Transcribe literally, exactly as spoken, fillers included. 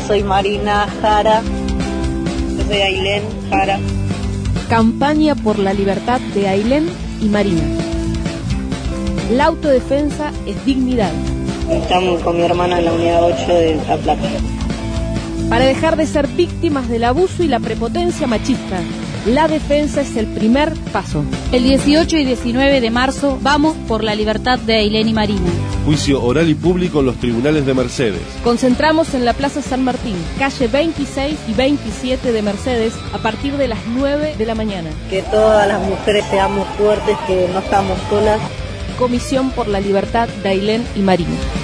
soy Marina Jara. Yo soy Ailén Jara. Campaña por la libertad de Ailén y Marina. La autodefensa es dignidad. Estamos con mi hermana en la unidad ocho de La Plata. Para dejar de ser víctimas del abuso y la prepotencia machista, la defensa es el primer paso. El dieciocho y diecinueve de marzo vamos por la libertad de Ailén y Marina. Juicio oral y público en los tribunales de Mercedes. Concentramos en la Plaza San Martín, calle veintiséis y veintisiete de Mercedes, a partir de las nueve de la mañana. Que todas las mujeres seamos fuertes, que no estamos solas. Comisión por la libertad de Ailén y Marina.